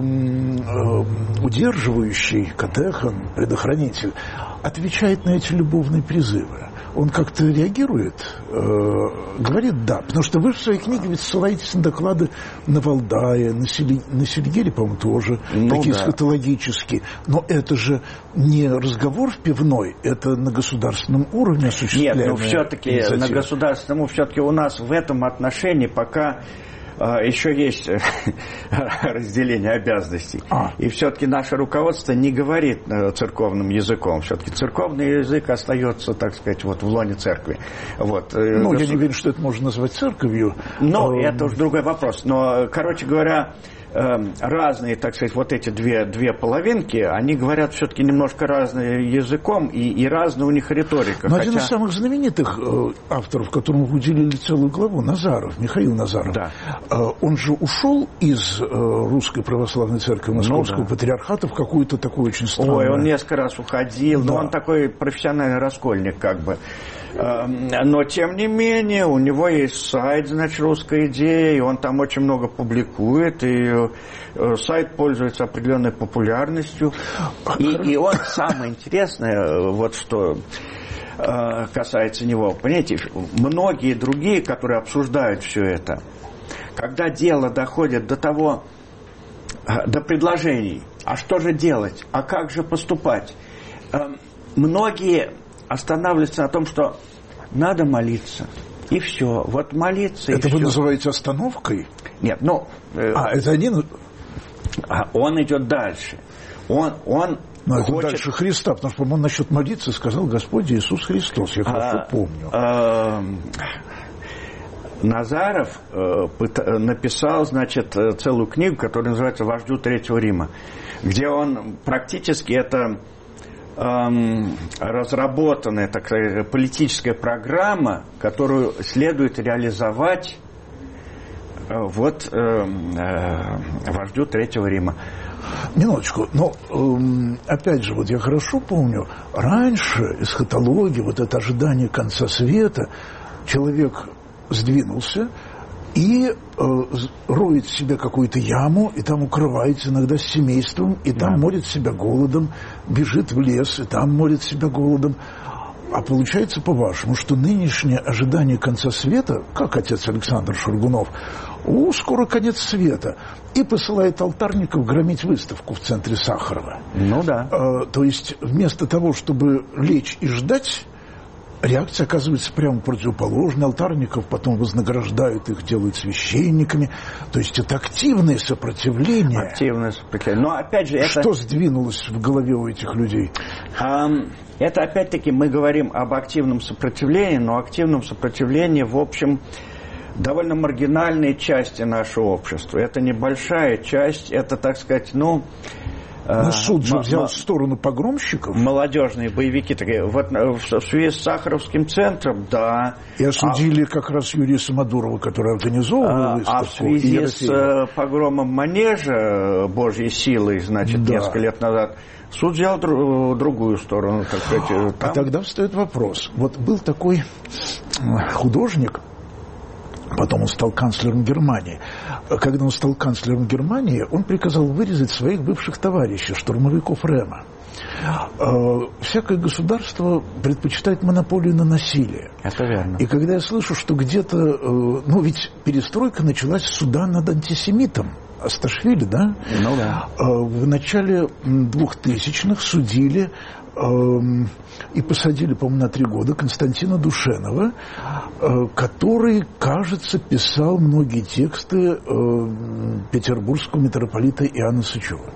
э, удерживающий катехан, предохранитель, отвечает на эти любовные призывы? он как-то реагирует, э, говорит «да». Потому что вы в своей книге ведь ссылаетесь на доклады на Валдая, на, Сель... на Сельгере, по-моему, тоже, ну, такие да. эсхатологические. Но это же не разговор в пивной, это на государственном уровне осуществляемая. Нет, ну все-таки на государственном, все-таки у нас в этом отношении пока... еще есть разделение обязанностей. А. И все-таки наше руководство не говорит церковным языком. Все-таки церковный язык остается, так сказать, вот в лоне церкви. Вот. Ну, я не уверен, что это можно назвать церковью. Но а... это уже другой вопрос. Но, короче говоря, разные, так сказать, вот эти две, две половинки, они говорят все-таки немножко разным языком, и, и разная у них риторика. Но хотя... один из самых знаменитых э, авторов, которому выделили целую главу, Назаров, Михаил Назаров, да. э, он же ушел из э, Русской Православной Церкви Московского ну, да. Патриархата в какую-то такую очень странную... Ой, он несколько раз уходил, да. но он такой профессиональный раскольник, как бы. Но, тем не менее, у него есть сайт, значит, «Русская идея», и он там очень много публикует, и сайт пользуется определенной популярностью. И, и он, самое интересное, вот что касается него, понимаете, многие другие, которые обсуждают все это, когда дело доходит до того, до предложений, а что же делать, а как же поступать, многие... останавливаться на том, что надо молиться. И все. Вот молиться, это и вы все. Называете остановкой? Нет, ну... Э, а, это один... Он идет дальше. Он, он Но хочет... это дальше Христа, потому что, по-моему, насчет молиться сказал Господь Иисус Христос. Я хорошо а, помню. А, Назаров э, написал, значит, целую книгу, которая называется «Вождю Третьего Рима», где он практически это... разработанная такая политическая программа, которую следует реализовать вот э, э, вождю Третьего Рима. Минуточку, но э, опять же, вот я хорошо помню, раньше эсхатология, вот это ожидание конца света, человек сдвинулся и э, роет себе какую-то яму, и там укрывается иногда с семейством, и там да. морит себя голодом, бежит в лес, и там морит себя голодом. А получается, по-вашему, что нынешнее ожидание конца света, как отец Александр Шургунов, о, скоро конец света, и посылает алтарников громить выставку в центре Сахарова. Ну да. Э, то есть вместо того, чтобы лечь и ждать, реакция оказывается прямо противоположной. Алтарников потом вознаграждают, их делают священниками. То есть это активное сопротивление. Активное сопротивление. Но опять же, это... Что сдвинулось в голове у этих людей? Это опять-таки мы говорим об активном сопротивлении, но активном сопротивлении, в общем, довольно маргинальной части нашего общества. Это небольшая часть, это, так сказать, ну... Но суд же взял в сторону погромщиков. Молодежные боевики такие. Вот в связи с Сахаровским центром, да. И осудили а, как раз Юрия Самодурова, который организовывал выставку. А в связи с погромом Манежа Божьей силой, значит, да. несколько лет назад, суд взял дру, другую сторону, так сказать. Там... А тогда встает вопрос. Вот был такой художник, потом он стал канцлером Германии. Когда он стал канцлером Германии, он приказал вырезать своих бывших товарищей, штурмовиков Рема. Всякое государство предпочитает монополию на насилие. Это верно. И когда я слышу, что где-то... Ну, ведь перестройка началась с суда над антисемитом. Асташвили, да? Ну да. В начале двухтысячных судили и посадили, по-моему, на три года Константина Душенова, который, кажется, писал многие тексты петербургского митрополита Иоанна Сычева.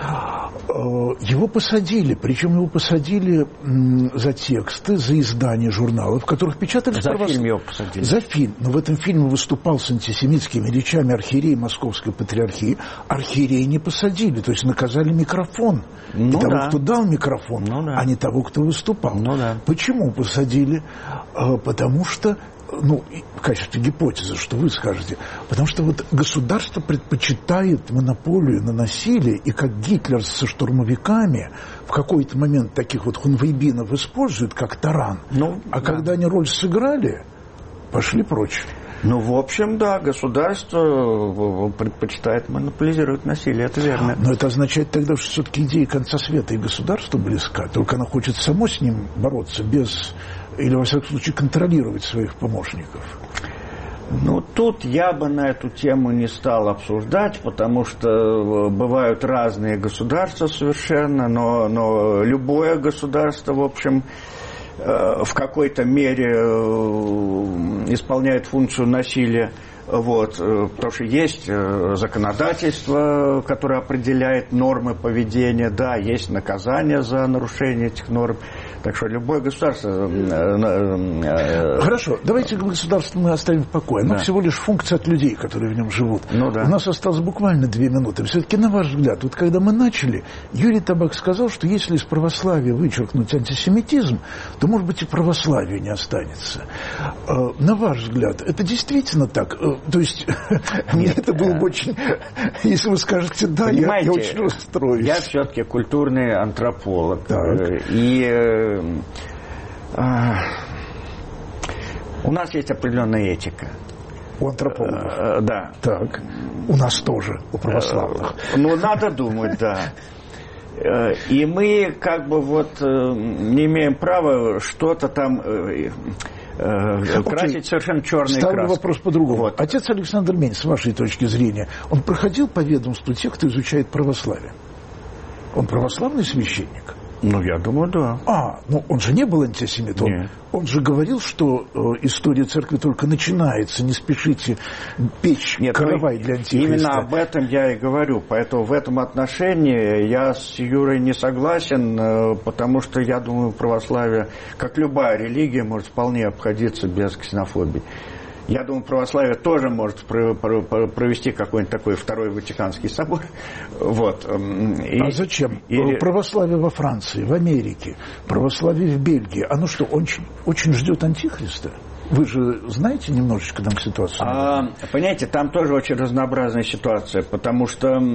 Его посадили, причем его посадили за тексты, за издание журналов, в которых печатались... За правос... фильм его посадили. За фильм. Но в этом фильме выступал с антисемитскими речами архиерей Московской патриархии. Архиерей не посадили, то есть наказали микрофон. Ну, и того, да. кто дал микрофон, ну, да. а не того, кто выступал. Ну, да. Почему посадили? Потому что, ну, в качестве гипотезы, что вы скажете, потому что вот государство предпочитает монополию на насилие, и как Гитлер со штурмовиками в какой-то момент таких вот хунвейбинов использует как таран, ну, а да. когда они роль сыграли, пошли прочь. Ну, в общем, да, государство предпочитает монополизировать насилие, это верно. Но это означает тогда, что все-таки идея конца света и государства близка, только оно хочет само с ним бороться без или, во всяком случае, контролировать своих помощников? Ну, тут я бы на эту тему не стал обсуждать, потому что бывают разные государства совершенно, но, но любое государство, в общем, в какой-то мере исполняет функцию насилия. Вот, потому что есть законодательство, которое определяет нормы поведения, да, есть наказание за нарушение этих норм. Так что любое государство... Хорошо, давайте государство мы оставим в покое. Оно да. всего лишь функция от людей, которые в нем живут. Ну, да. У нас осталось буквально две минуты. Все-таки, на ваш взгляд, вот когда мы начали, Юрий Табак сказал, что если из православия вычеркнуть антисемитизм, то, может быть, и православие не останется. На ваш взгляд, это действительно так? То есть, мне это было бы очень... Если вы скажете «да», я, я очень расстроюсь. Я все-таки культурный антрополог. Так. И... У нас есть определенная этика. У антропологов? Да. Так. У нас тоже, у православных. Ну, надо думать, да. И мы как бы вот не имеем права что-то там красить okay. совершенно черной краской. Ставлю вопрос по-другому. Вот. Отец Александр Мень, с вашей точки зрения, он проходил по ведомству тех, кто изучает православие? Он православный священник? Ну, я думаю, да. А, ну он же не был антисемит. Он, он же говорил, что э, история церкви только начинается. Не спешите печь Нет, каравай для антихриста. Именно об этом я и говорю. Поэтому в этом отношении я с Юрой не согласен, э, потому что я думаю, православие, как любая религия, может вполне обходиться без ксенофобии. Я думаю, православие тоже может провести какой-нибудь такой второй Ватиканский собор. Вот. И, а зачем? И... Православие во Франции, в Америке, православие в Бельгии. Оно что, очень, очень ждет антихриста? Вы же знаете немножечко там ситуацию? А, понимаете, там тоже очень разнообразная ситуация, потому что... Э,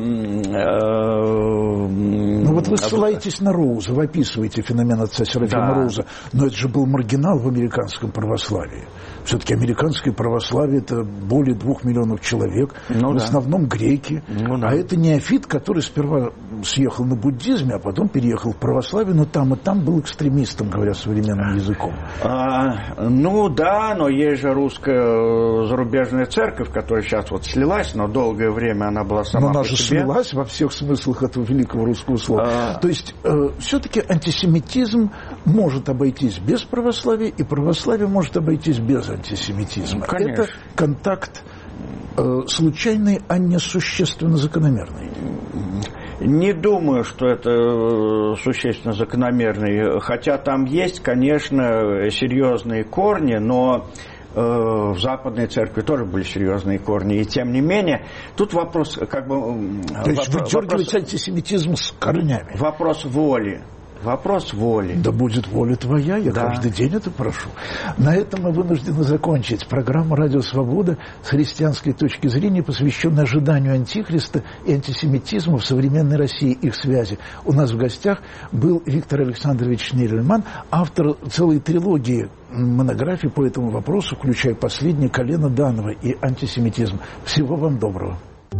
ну вот вы ссылаетесь на Роуза, вы описываете феномен отца Серафима да. Роуза, но это же был маргинал в американском православии. Все-таки американское православие – это более двух миллионов человек, ну, в да. основном греки. Ну, да. А это неофит, который сперва съехал на буддизме, а потом переехал в православие, но там и там был экстремистом, говоря современным языком. А, ну да, но есть же русская зарубежная церковь, которая сейчас вот слилась, но долгое время она была сама но по она же себе. слилась во всех смыслах этого великого русского слова. А... То есть э, все-таки антисемитизм может обойтись без православия, и православие может обойтись без антисемитизма. Конечно. Это контакт э, случайный, а не существенно закономерный. Не думаю, что это существенно закономерный. Хотя там есть, конечно, серьезные корни, но э, в Западной Церкви тоже были серьезные корни. И тем не менее, тут вопрос как бы... То есть вы дергаете антисемитизм с корнями? Вопрос воли. Вопрос воли. Да будет воля твоя, я да. каждый день это прошу. На этом мы вынуждены закончить программу «Радио Свобода» с христианской точки зрения, посвященной ожиданию антихриста и антисемитизму в современной России, их связи. У нас в гостях был Виктор Александрович Шнейрельман, автор целой трилогии монографий по этому вопросу, включая последнее «Колено Данова» и антисемитизм. Всего вам доброго.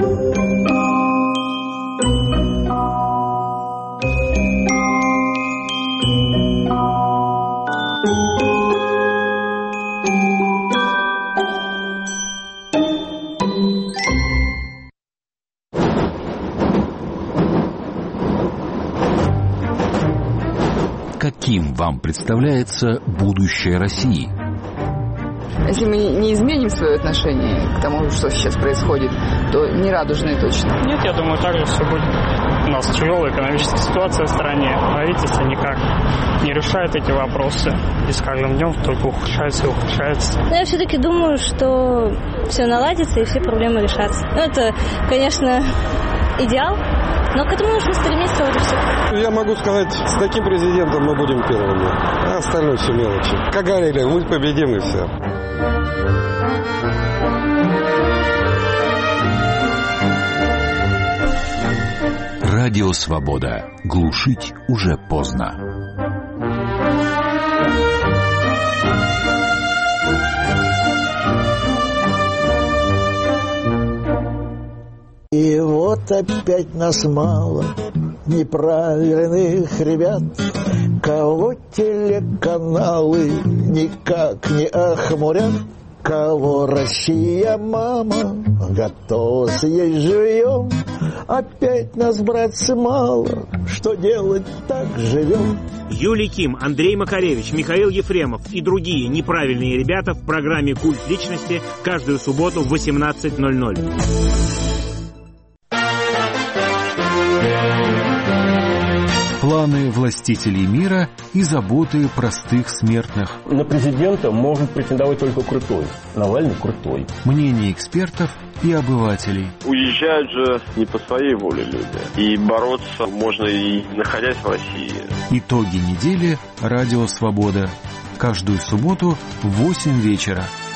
Каким вам представляется будущее России? Если мы не изменим свое отношение к тому, что сейчас происходит, то не радужное точно. Нет, я думаю, так же все будет. У нас тяжелая экономическая ситуация в стране. Правительство никак не решает эти вопросы. И с каждым днем только ухудшается и ухудшается. Но я все-таки думаю, что все наладится и все проблемы решатся. Ну, это, конечно, идеал. Но к этому нужно стремиться, вот и все. Я могу сказать, с таким президентом мы будем первыми. А остальное все мелочи. Как говорили, мы победим и все. Радио Свобода. Глушить уже поздно. И вот опять нас мало, неправильных ребят, кого телеканалы никак не охмурят, кого Россия, мама, готова съесть живьем. Опять нас, братцы, мало, что делать, так живем. Юлий Ким, Андрей Макаревич, Михаил Ефремов и другие неправильные ребята в программе «Культ личности» каждую субботу в восемнадцать ноль ноль. Планы властителей мира и заботы простых смертных. На президента может претендовать только крутой. Навальный крутой. Мнение экспертов и обывателей. Уезжают же не по своей воле люди. И бороться можно и находясь в России. Итоги недели. Радио «Свобода». Каждую субботу в восемь вечера.